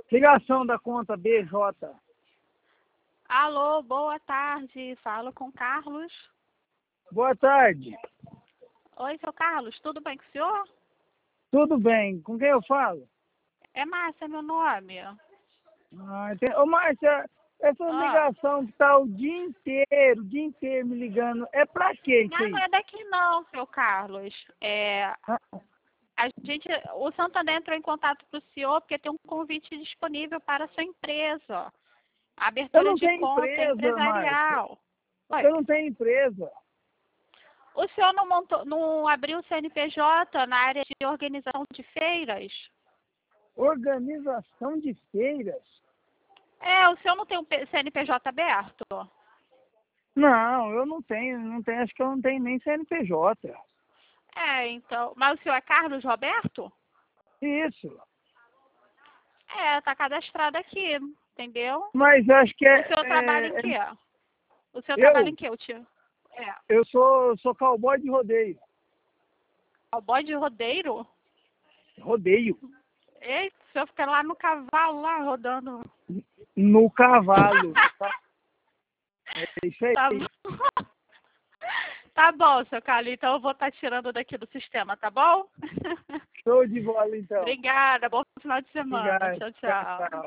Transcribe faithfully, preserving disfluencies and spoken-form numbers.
Ligação da conta B J. Alô, boa tarde. Falo com Carlos. Boa tarde. Oi, seu Carlos, tudo bem com o senhor? Tudo bem. Com quem eu falo? É Márcia, meu nome. Ah, tem... Ô, Márcia, essa Ah. ligação que tá o dia inteiro, o dia inteiro me ligando, é pra quê isso Não, aí? não é daqui não, seu Carlos. É, Ah, a gente, o Santander entrou em contato com o senhor porque tem um convite disponível para a sua empresa. eu Abertura não de tenho conta empresa, Márcia. empresarial. Oi, Eu não tenho empresa. o senhor não, montou, não abriu o C N P J na área de organização de feiras? Organização de feiras? É, o senhor não tem o P- C N P J aberto? Não, eu não tenho, não tenho, acho que eu não tenho nem C N P J. É, então. Mas o senhor é Carlos Roberto? Isso. É, tá cadastrado aqui, entendeu? Mas acho que O é, senhor trabalha em é- quê? O senhor trabalha eu, em quê, o tio? É. eu sou, sou cowboy de rodeio. Cowboy de rodeiro? Rodeio. Eita, o senhor fica lá no cavalo, lá rodando. No cavalo. Tá? É isso aí. Tá bom. Tá bom, seu Carlos. Então eu vou estar tirando daqui do sistema, tá bom? Show de bola, então. Obrigada. Bom final de semana. Obrigado. Tchau, Tchau, tchau. tchau.